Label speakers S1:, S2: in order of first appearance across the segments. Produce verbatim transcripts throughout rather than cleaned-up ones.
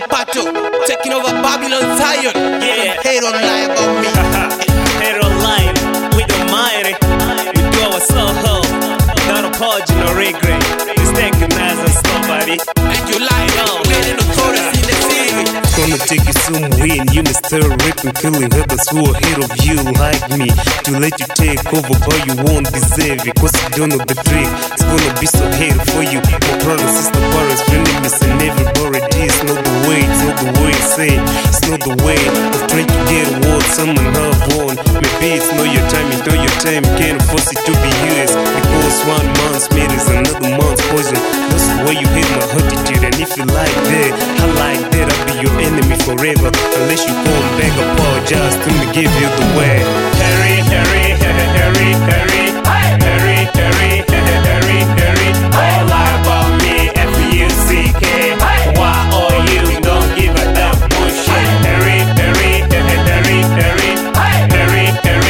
S1: Pato, taking over Babylon Zion.
S2: Yeah.
S1: Hate don't lie about me.
S2: Hate online, we don't mind it. We do our soul, not apology, no regret. Let's recognize us, nobody.
S1: And you lie now, getting authority in the city.
S2: Gonna take you somewhere and you may start ripping, killing others who are ahead of you like me. To let you take over, but you won't deserve it, cause you don't know the trick. It's gonna be so hard for you. My brother, sister, parents, enemies, and everybody. It's not the way, it's not the way I say. It's not the way of trying to get what someone have won. Maybe it's not your time, it's not your time. Can't force it to be yours, because one man's meat is another man's poison. That's the way you hit my attitude. And if you like that, I like that, I'll be your enemy forever. Unless you come back, apologize to me, give you the way. Harry, Harry, Harry, Harry, Harry, Harry, Harry, Harry, Harry, all lie about me, F U C K. Why are you don't give a damn bullshit? Harry, Harry, Harry, Harry, Harry, Harry,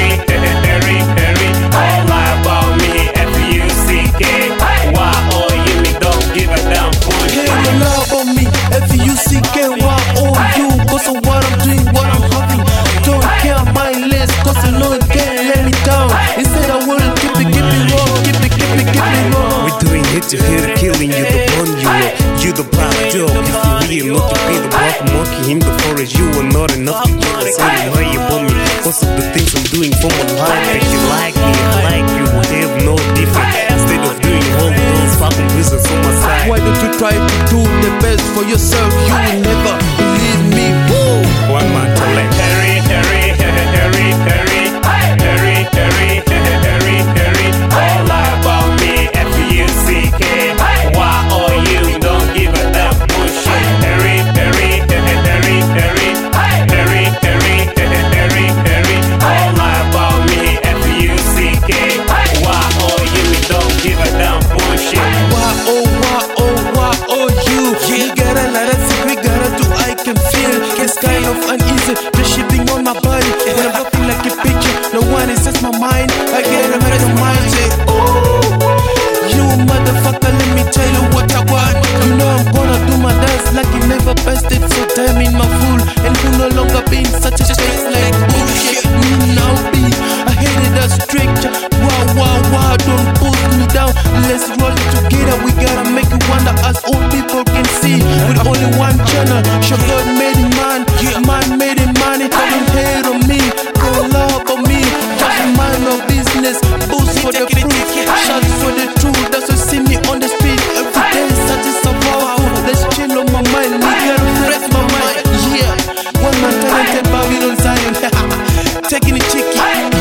S2: Harry, Harry, all lie about me, F U C K. Why are you don't give a damn bullshit?
S1: Hate don't lie about me. F U C K, why are you? Cause of what I'm doing, what I'm having. Don't care mindless, cause I know it can't let me down. Instead I wanna keep it, keep it wrong, keep it, keep it, keep it wrong.
S2: We're doing it to hit it, killing you, the one you are. You the black dog, if you real, not to be the black monkey in the forest. You are not enough to get a certain way about me. Cause of the things I'm doing for my life. If you like me, I like you, they have no difference. Instead of doing all those fucking business on my side.
S1: Why don't you try to do the best for yourself? You will never believe me. Woo!
S2: One man to let Harry, Harry, Harry, Harry, Harry, Harry, Harry, Harry, Harry, all lie about me, F U C K. Why are you don't give a damn bullshit? Harry, Harry, Harry, Harry, Harry, Harry, Harry, Harry, Harry, all lie about me, F U C K. Why are you don't give a damn bullshit?
S1: Why oh why oh why oh you? You gotta let us see, we gotta do I can feel. It's kind of uneasy, just shipping on my body. When I'm looking like a picture, no one is just my mind. I get a better mind, say, ooh, you motherfucker, let me tell you what I want. You know I'm gonna do my dance like you never bested. So damn in my fool, and who no longer being such a face like bullshit. Me now be, I hated that strict. Wow, wow, wow, don't put me down. Let's roll it together, we gotta make it wonder as all people can see. With only one channel, show God made it man, man made it money. Don't hate on me, don't love on me. Just mind my business, boost for the proof, shots for the truth. That's why see me on the street every day. Such is so powerful. Let's chill on my mind, we gotta rest my mind. Yeah, one man talented Babylon Zion, taking it cheeky.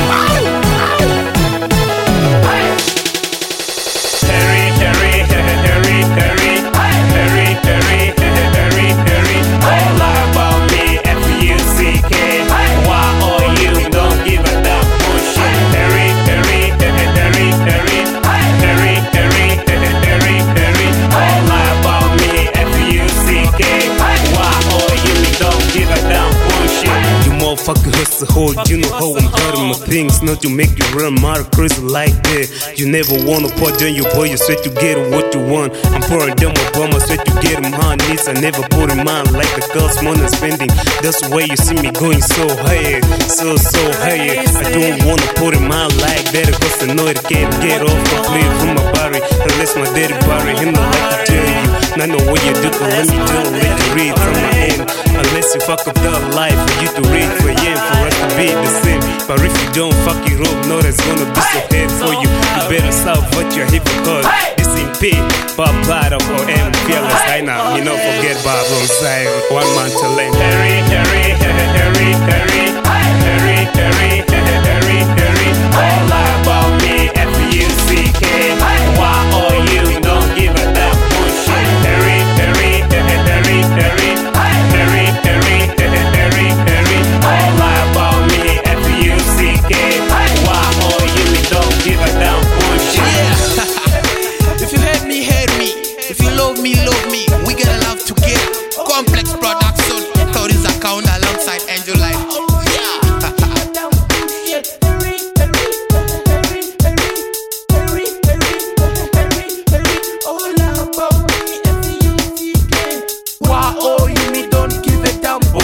S2: Harry, Harry, Harry, Harry, Harry, Harry, Harry, Harry, all lie about me, F U C K. Why are you don't give a damn bullshit? Harry, Harry, Harry, Harry, Harry, Harry, Harry, Harry, all lie about me, F U C K. Why are you don't give a damn bullshit? You motherfucker hustle hard, you know how I'm hurting my things, not to make you run my crazy like that. You never wanna put down your boy, you swear to get what you want. I'm pouring them Obama, swear to get him hard needs. I never put him on like the girls money spending. That's the way you see me going so high, so so high. I don't wanna put him on like that, cause I know it can't get off complete from my body. Unless my daddy body, him not like to tell you. Not know what you do, cause let me don't let you read from my end. Unless you fuck up the life for you to read for yeah, for us to be the same. But if you don't fuck it up, no, that's gonna be so bad for you. You better stop what you're here because this ain't paid. Bob Platter or M. Fearless. I know, you know, forget Bob on Zion. One man to lend. Harry, Harry, Harry, Harry, Harry, Harry, Harry, Harry, all lie about me, F U C K. Why are you don't give a damn bullshit? Harry, Harry, Harry, Harry, Harry, Harry, Harry, Harry, all lie about me, F U C K. Why are you don't give a damn bullshit?
S1: Yeah. If you hate me, hate me. If you love me, love me. We gotta love together. Complex production. Stories account alongside Angel Life. Yeah.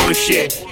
S2: bullshit.